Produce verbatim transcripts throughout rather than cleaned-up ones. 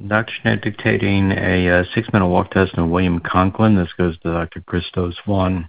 Doctor Schmidt dictating a uh, six-minute walk test on William Conklin. This goes to Doctor Christos Swan.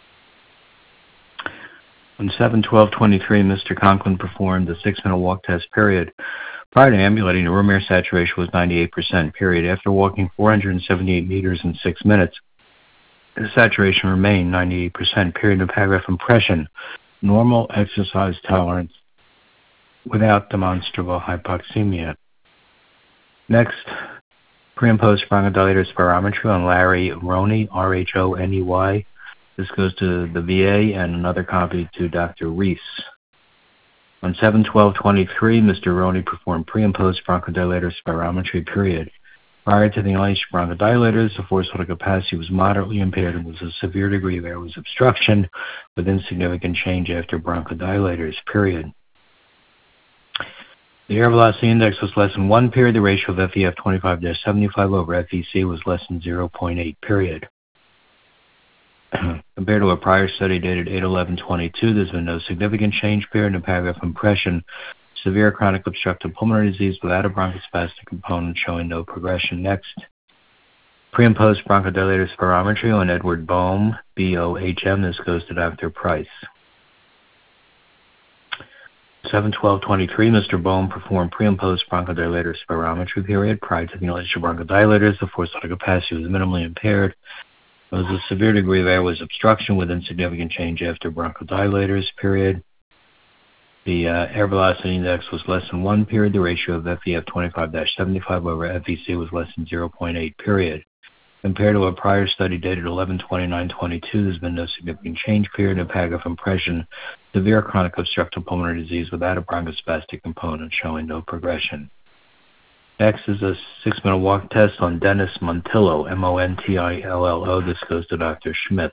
On seven twelve twenty-three, Mister Conklin performed the six-minute walk test, period. Prior to ambulating, the room air saturation was ninety-eight percent, period. After walking four hundred seventy-eight meters in six minutes, the saturation remained ninety-eight percent, period. In paragraph impression, normal exercise tolerance without demonstrable hypoxemia. Next, pre- and post bronchodilator spirometry on Larry Roney, R H O N E Y. This goes to the V A and another copy to Doctor Reese. On seven twelve twenty-three, Mister Roney performed pre- and post bronchodilator spirometry, period. Prior to the inhalation of bronchodilators, the forced vital capacity was moderately impaired and was a severe degree of airways obstruction with insignificant change after bronchodilators, period. The air velocity index was less than one, period. The ratio of F E F twenty-five dash seventy-five over F E C was less than zero point eight, period. Compared to a prior study dated eight eleven twenty-two, there's been no significant change, period. In paragraph impression, severe chronic obstructive pulmonary disease without a bronchospastic component showing no progression. Next, pre- and post bronchodilator spirometry on Edward Bohm, B O H M. This goes to Doctor Price. seven twelve twenty-three, Mister Bohm performed pre- and post bronchodilator spirometry, period. Prior to the inhalation of bronchodilators, the forced vital capacity was minimally impaired. There was a severe degree of airways obstruction with insignificant change after bronchodilators, period. The uh, air velocity index was less than one, period. The ratio of F E F twenty-five dash seventy-five over F E C was less than zero point eight, period. Compared to a prior study dated eleven twenty-nine twenty-two, there's been no significant change, period. In paragraph impression, severe chronic obstructive pulmonary disease without a bronchospastic component showing no progression. Next is a six-minute walk test on Dennis Montillo, M O N T I L L O. This goes to Doctor Schmitz.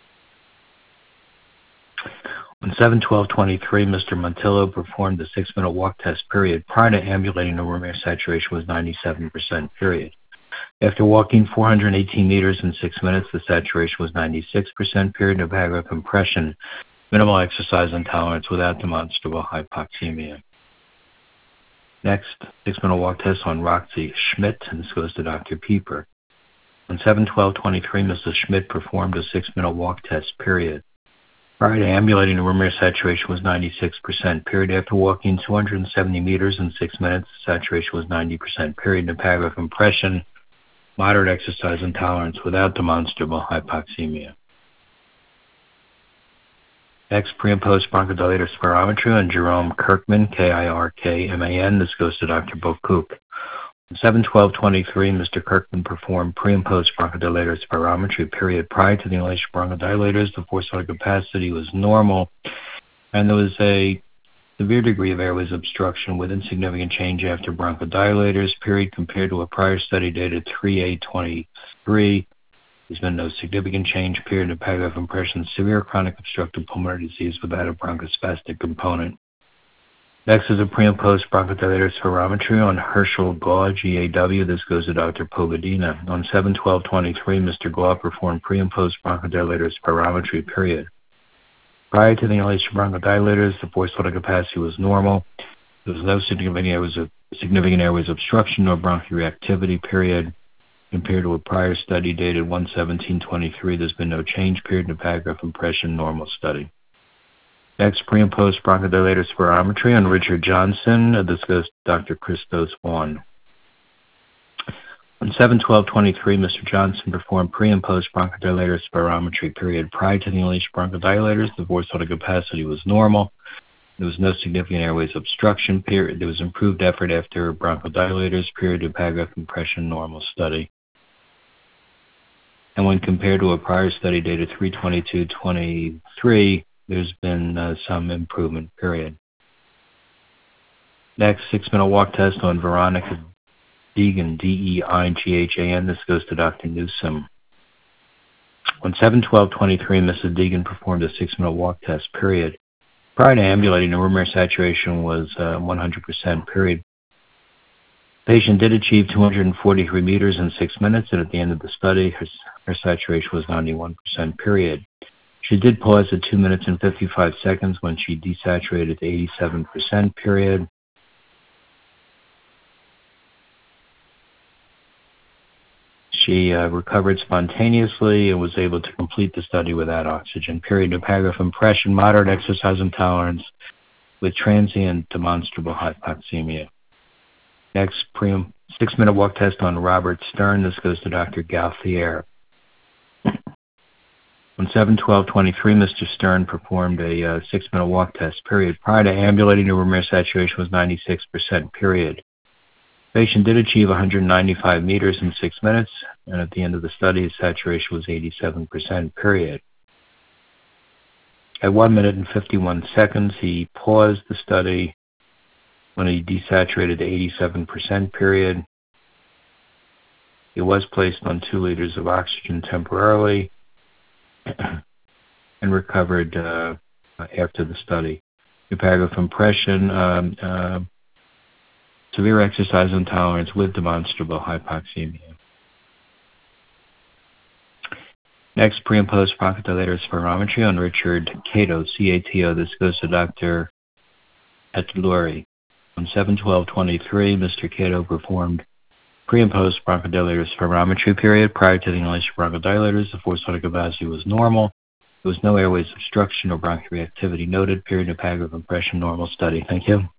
On seven twelve twenty-three, Mister Montillo performed the six-minute walk test, period. Prior to ambulating, the room air saturation was ninety-seven percent, period. After walking four hundred eighteen meters in six minutes, the saturation was ninety-six percent, period. In paragraph impression, minimal exercise intolerance without demonstrable hypoxemia. Next, six-minute walk test on Roxy Schmidt, and this goes to Doctor Pieper. On seven twelve twenty-three, Missus Schmidt performed a six-minute walk test, period. Prior to ambulating, the room air saturation was ninety-six percent, period. After walking two hundred seventy meters in six minutes, the saturation was ninety percent, period. In paragraph impression, moderate exercise intolerance without demonstrable hypoxemia. Next, pre- and post bronchodilator spirometry on Jerome Kirkman, K I R K M A N. This goes to Doctor Bokook. On seven twelve twenty-three, Mister Kirkman performed pre- and post bronchodilator spirometry, period. Prior to the inhalation of bronchodilators, the forced vital capacity was normal, and there was a severe degree of airways obstruction with insignificant change after bronchodilators, period. Compared to a prior study dated three eight twenty-three, there's been no significant change, period. In paragraph impression, severe chronic obstructive pulmonary disease without a bronchospastic component. Next is a pre- and post bronchodilator spirometry on Herschel Gaw, G A W. This goes to Doctor Pogodina. On seven twelve twenty-three, Mister Gaw performed pre- and post bronchodilator spirometry, period. Prior to the inhalation of bronchodilators, the forced vital capacity was normal. There was no significant airways, of, significant airways obstruction or bronchoreactivity, period. Compared to a prior study dated one seventeen twenty-three, there's been no change, period. In paragraph impression, normal study. Next, pre- and post bronchodilator spirometry on Richard Johnson. This goes to Doctor Christos Swan. On seven twelve twenty-three, Mister Johnson performed pre- and post bronchodilator spirometry, period. Prior to the inhalation of bronchodilators, the forced vital capacity was normal. There was no significant airways obstruction, period. There was improved effort after bronchodilators, period. In paragraph impression, normal study. And when compared to a prior study dated three twenty-two twenty-three, there's been uh, some improvement, period. Next, six-minute walk test on Veronica Deegan, D E I G H A N. This goes to Doctor Newsom. On seven twelve twenty-three, Missus Deegan performed a six-minute walk test, period. Prior to ambulating, the room air saturation was uh, one hundred percent, period. The patient did achieve two hundred forty-three meters in six minutes, and at the end of the study, her, her saturation was ninety-one percent, period. She did pause at two minutes and fifty-five seconds when she desaturated to eighty-seven percent, period. She uh, recovered spontaneously and was able to complete the study without oxygen. Period. Epigraph impression, moderate exercise intolerance with transient demonstrable hypoxemia. Next, pre- six-minute walk test on Robert Stern. This goes to Doctor Gauthier. On seven twelve twenty-three, Mister Stern performed a uh, six-minute walk test. Period. Prior to ambulating, the room air saturation was ninety-six percent. Period. Patient did achieve one hundred ninety-five meters in six minutes, and at the end of the study, his saturation was eighty-seven percent, period. At one minute and fifty-one seconds, he paused the study when he desaturated to eighty-seven percent, period. He was placed on two liters of oxygen temporarily and recovered uh, after the study. Epigraph impression, um, uh, severe exercise intolerance with demonstrable hypoxemia. Next, pre- and post bronchodilator spirometry on Richard Cato, C A T O. This goes to Doctor Etluri. On seven twelve twenty-three, Mister Cato performed pre- and post bronchodilator spirometry. Period. Prior to the inhalation of bronchodilators, the forced vital capacity was normal. There was no airways obstruction or bronchial reactivity noted. Period. Epigraph impression, normal study. Thank you.